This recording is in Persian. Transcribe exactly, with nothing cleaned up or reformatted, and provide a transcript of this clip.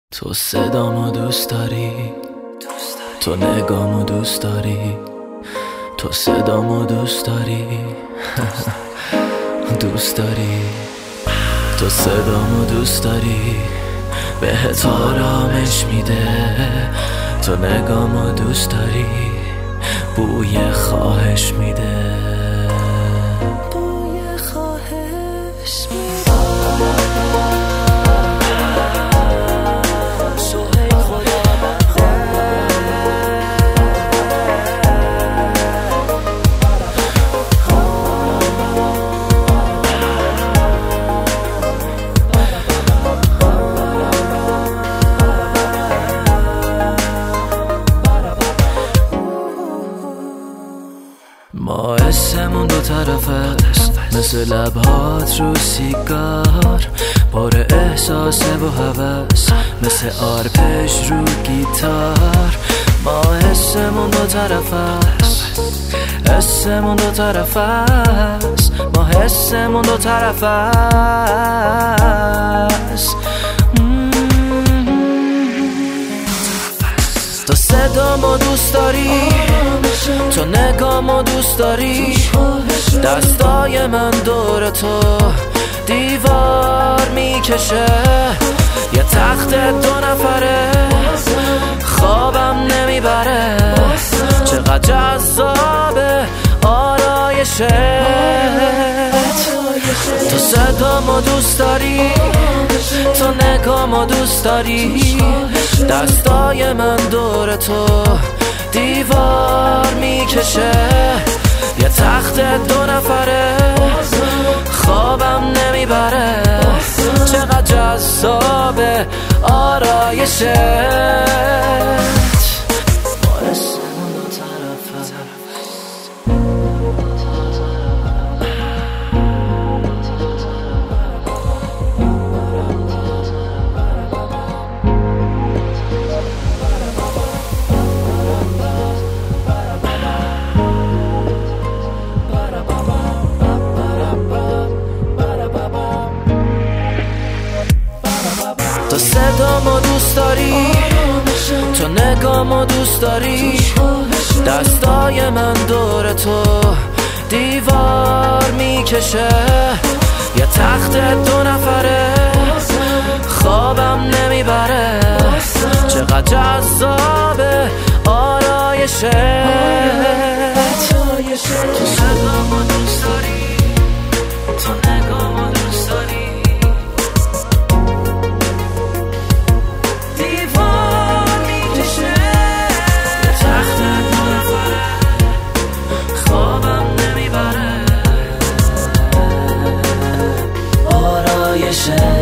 تو صدامو دوست داری، تو نگامو دوست داری، تو صدامو دوست داری دوست داری، تو صدامو دوست داری، بهت آرامش میده، تو نگامو دوست داری، بوی خواهش میده، بوی خواهش میده. ما اسمون دو طرف است، مثل لبهات رو سیگار، پر احساس و هوس، مثل آرپش رو گیتار. ما اسمون دو طرف است، اسمون دو طرف است، ما حسمون دو طرف است. تو صدامو دوست داری، تو نگامو دوست داری، دستای من دور تو دیوار میکشه، یه تخت دو نفره خوابم نمیبره، چقدر جذابه آرایشت. تو صدامو دوست داری، تو نگامو دوست داری، دستای من دور تو دیوار میکشه، یه تخت دو نفره خوابم نمیبره، چقدر جذابه آرایشت. تو صدامو دوست داری، تو نگامو دوست داری، دستای من دور تو دیوار میکشه، یه تخت دو نفره خوابم نمیبره، چقدر جذابه آرایشت. تو صدامو دوست داری، تو نگامو دوست داری، share